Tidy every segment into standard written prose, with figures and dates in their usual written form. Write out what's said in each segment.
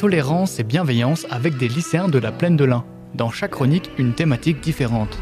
tolérance et bienveillance avec des lycéens de la Plaine de l'Ain. Dans chaque chronique, une thématique différente.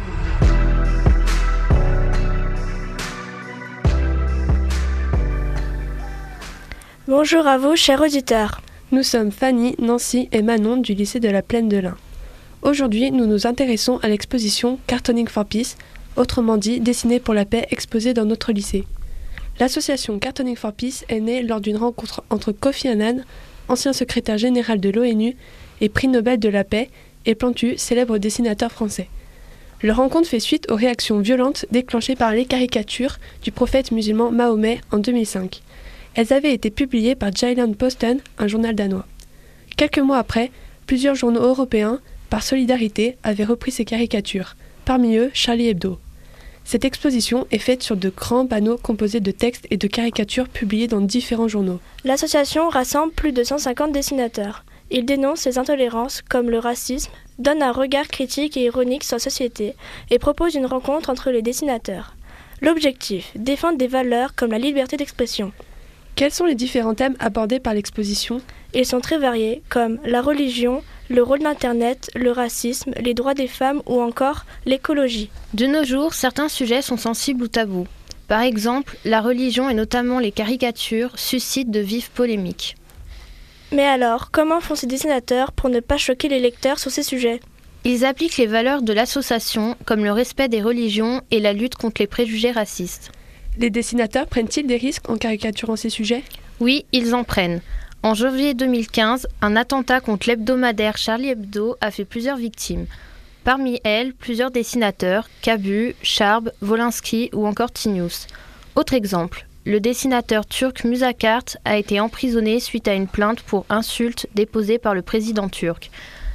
Bonjour à vous, chers auditeurs. Nous sommes Fanny, Nancy et Manon du lycée de la Plaine de l'Ain. Aujourd'hui, nous nous intéressons à l'exposition Cartooning for Peace, autrement dit Dessiner pour la paix, exposée dans notre lycée. L'association Cartooning for Peace est née lors d'une rencontre entre Kofi Annan, ancien secrétaire général de l'ONU et prix Nobel de la paix, et Plantu, célèbre dessinateur français. Leur rencontre fait suite aux réactions violentes déclenchées par les caricatures du prophète musulman Mahomet en 2005. Elles avaient été publiées par Jyllands-Posten, un journal danois. Quelques mois après, plusieurs journaux européens, par solidarité, avaient repris ces caricatures, parmi eux Charlie Hebdo. Cette exposition est faite sur de grands panneaux composés de textes et de caricatures publiés dans différents journaux. L'association rassemble plus de 150 dessinateurs. Ils dénoncent les intolérances comme le racisme, donnent un regard critique et ironique sur la société et proposent une rencontre entre les dessinateurs. L'objectif, défendre des valeurs comme la liberté d'expression. Quels sont les différents thèmes abordés par l'exposition ? Ils sont très variés, comme la religion, le rôle d'Internet, le racisme, les droits des femmes ou encore l'écologie. De nos jours, certains sujets sont sensibles ou tabous. Par exemple, la religion et notamment les caricatures suscitent de vives polémiques. Mais alors, comment font ces dessinateurs pour ne pas choquer les lecteurs sur ces sujets ? Ils appliquent les valeurs de l'association, comme le respect des religions et la lutte contre les préjugés racistes. Les dessinateurs prennent-ils des risques en caricaturant ces sujets ? Oui, ils en prennent. En janvier 2015, un attentat contre l'hebdomadaire Charlie Hebdo a fait plusieurs victimes. Parmi elles, plusieurs dessinateurs, Cabu, Charb, Wolinski ou encore Tinius. Autre exemple, le dessinateur turc Musakart a été emprisonné suite à une plainte pour insulte déposée par le président turc.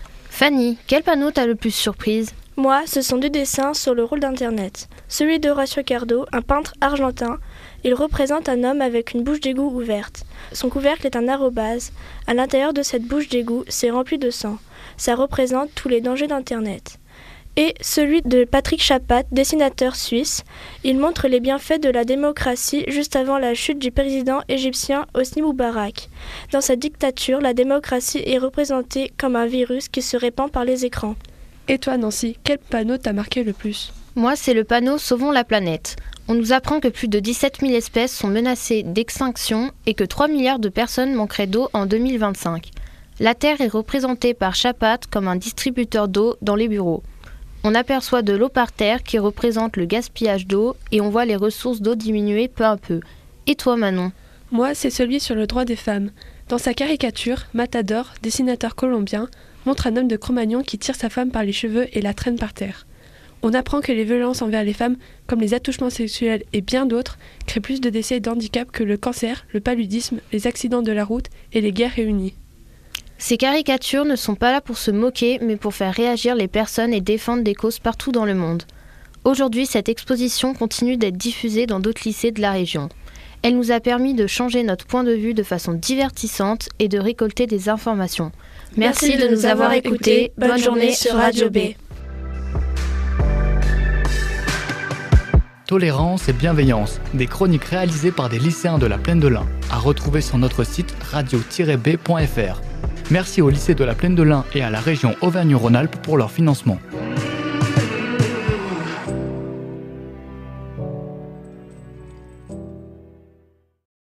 Fanny, quel panneau t'a le plus surprise ? Moi, ce sont deux dessins sur le rôle d'Internet. Celui d'Horacio Cardo, un peintre argentin. Il représente un homme avec une bouche d'égout ouverte. Son couvercle est un arrobase. À l'intérieur de cette bouche d'égout, c'est rempli de sang. Ça représente tous les dangers d'Internet. Et celui de Patrick Chapat, dessinateur suisse. Il montre les bienfaits de la démocratie juste avant la chute du président égyptien Hosni Moubarak. Dans sa dictature, la démocratie est représentée comme un virus qui se répand par les écrans. Et toi, Nancy, quel panneau t'a marqué le plus ? Moi, c'est le panneau « Sauvons la planète ». On nous apprend que plus de 17 000 espèces sont menacées d'extinction et que 3 milliards de personnes manqueraient d'eau en 2025. La Terre est représentée par Chapat comme un distributeur d'eau dans les bureaux. On aperçoit de l'eau par terre qui représente le gaspillage d'eau et on voit les ressources d'eau diminuer peu à peu. Et toi, Manon ? Moi, c'est celui sur le droit des femmes. Dans sa caricature, Matador, dessinateur colombien, montre un homme de Cro-Magnon qui tire sa femme par les cheveux et la traîne par terre. On apprend que les violences envers les femmes, comme les attouchements sexuels et bien d'autres, créent plus de décès et d'handicap que le cancer, le paludisme, les accidents de la route et les guerres réunies. Ces caricatures ne sont pas là pour se moquer, mais pour faire réagir les personnes et défendre des causes partout dans le monde. Aujourd'hui, cette exposition continue d'être diffusée dans d'autres lycées de la région. Elle nous a permis de changer notre point de vue de façon divertissante et de récolter des informations. Merci de nous avoir écoutés. Bonne journée sur Radio B. Tolérance et bienveillance, des chroniques réalisées par des lycéens de la Plaine de l'Ain, à retrouver sur notre site radio-b.fr. Merci au lycée de la Plaine de l'Ain et à la région Auvergne-Rhône-Alpes pour leur financement.